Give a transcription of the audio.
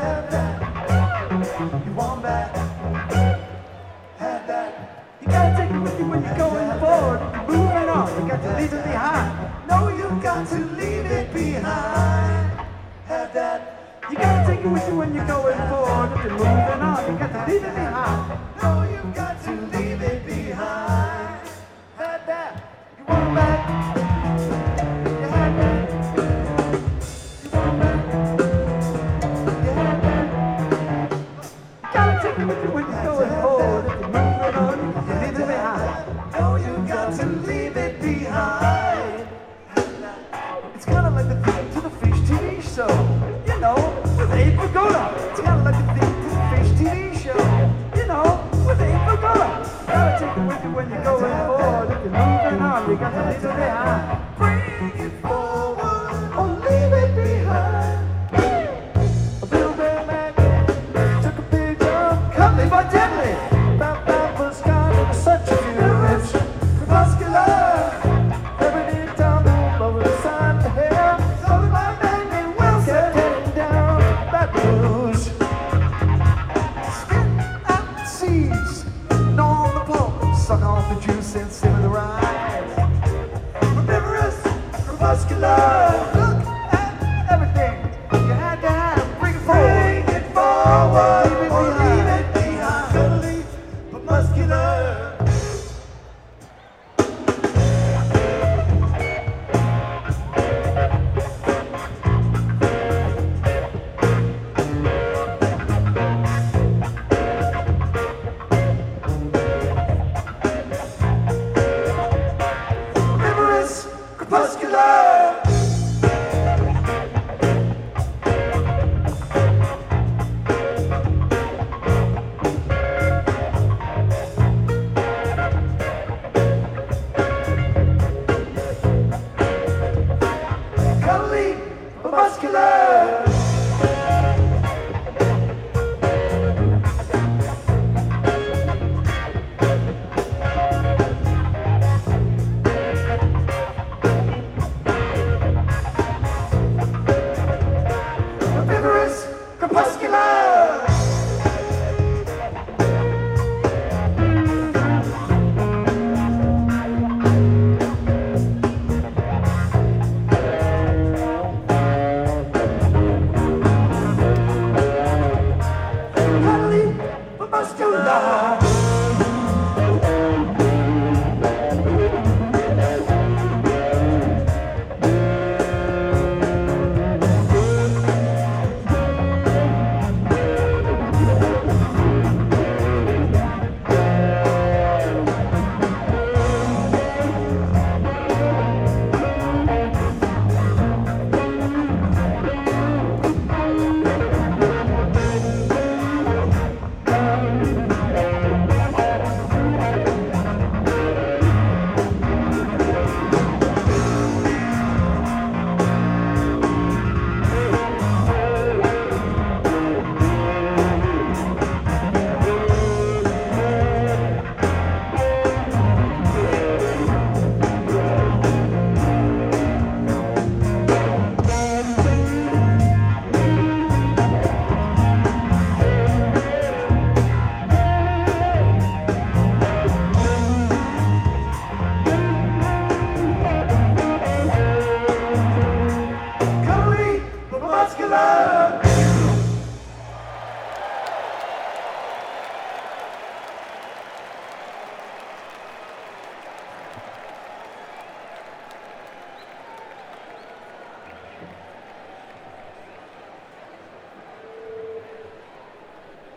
have that. You want that? Have that. You gotta take it with you when you're going forward. You're moving on. You got to leave it behind. No, you got to leave it behind. Have that. You gotta take it with you when you're going forward. If you're moving on, you got to leave it behind. No, you got to leave it behind. Had that. You want back? You had that. You want back? You had that. You gotta take it with you when you're going forward. If you're moving on, you got to leave it behind. No, you got to leave it behind. It's kind of like the theme to the Fish TV show. You know, with Abe Vigoda. It's kind of like the theme to the Fish TV show. You know, with Abe Vigoda. You gotta take it with you when you're going forward. If you're moving on, you got to leave it behind. Bring it forward or leave it behind. A Bill Bear man took a big jump, Cuddly but deadly. that was kind of such a Rich, crepuscular. everything tumbled over the side of the hill. Something my man named Wilson. Kept heading down that blues. Spit out the seeds. Gnaw on the pulp. Suck off the juice and simmer the rice. Herbivorous, crepuscular. Look at everything you had to have. Bring it forward. Bring it forward or leave it behind. Cuddly but muscular. Herbivorous, crepuscular. Cuddly but muscular. Herbivorous, crepuscular. Cuddly but muscular.